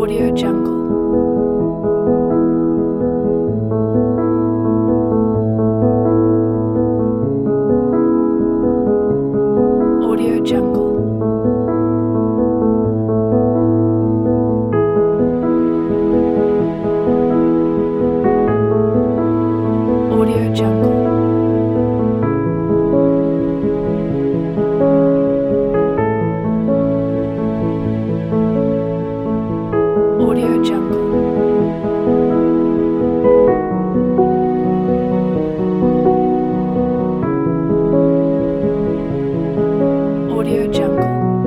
Audio Jungle. Audio Jungle. Audio Jungle. Audio Jungle. Audio Jungle.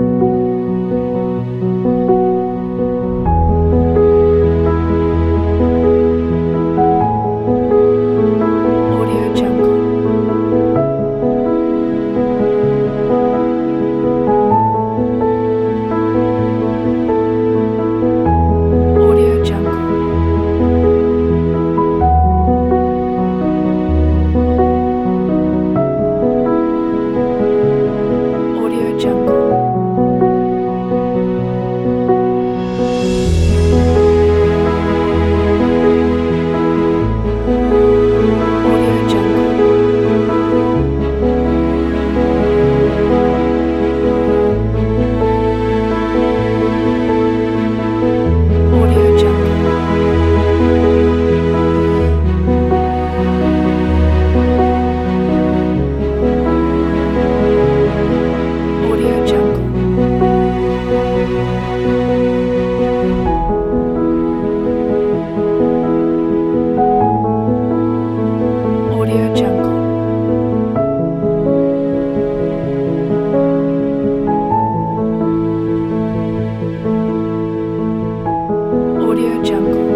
Audio Jungle. Audio Jungle. Audio Jungle. Audio Jungle. Audio Jungle. Audio Jungle. Audio Jungle. Audio Jungle.